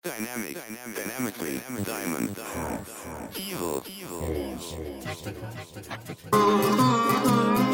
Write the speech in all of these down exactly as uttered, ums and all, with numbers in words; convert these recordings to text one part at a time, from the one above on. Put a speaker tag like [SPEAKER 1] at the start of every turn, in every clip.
[SPEAKER 1] Dynamic, dynamic, dynamically, diamond, evil, evil, tactical, tactical.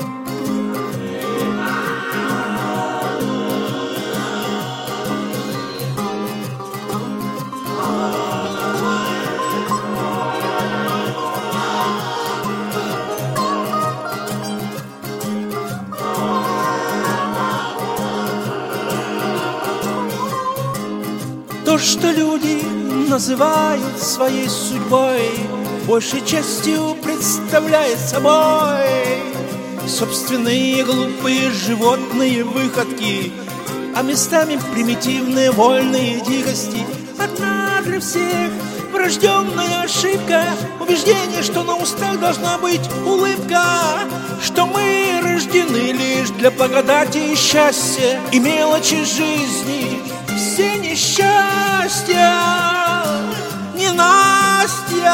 [SPEAKER 2] То, что люди называют своей судьбой, большей частью представляет собой собственные глупые животные выходки, а местами примитивные вольные дикости. Одна для всех врожденная ошибка, убеждение, что на устах должна быть улыбка, что мы рождены лишь для благодати и счастья, и мелочи жизни все несчастья, не Настя.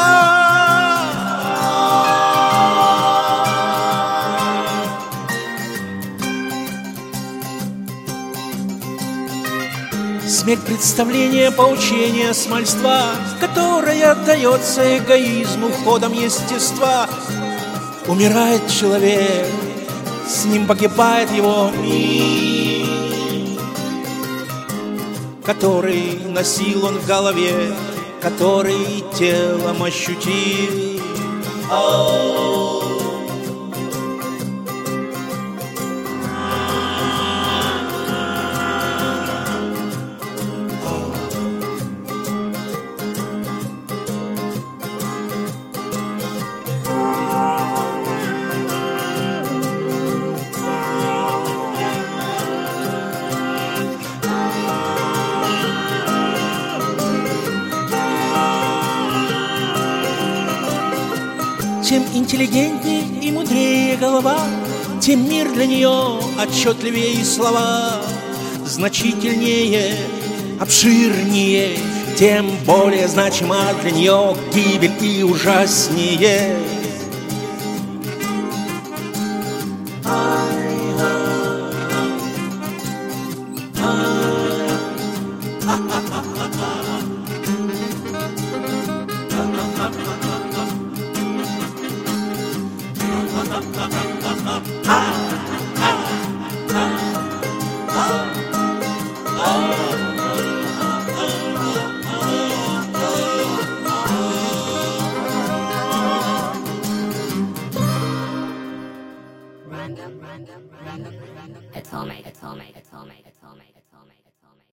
[SPEAKER 2] Смерть представления, поучения, смольства, которое отдается эгоизму ходом естества. Умирает человек, с ним погибает его мир, который носил он в голове, который телом ощутил. Oh. Чем интеллигентнее и мудрее голова, тем мир для нее отчетливее и слова значительнее, обширнее, тем более значима для нее гибель и ужаснее.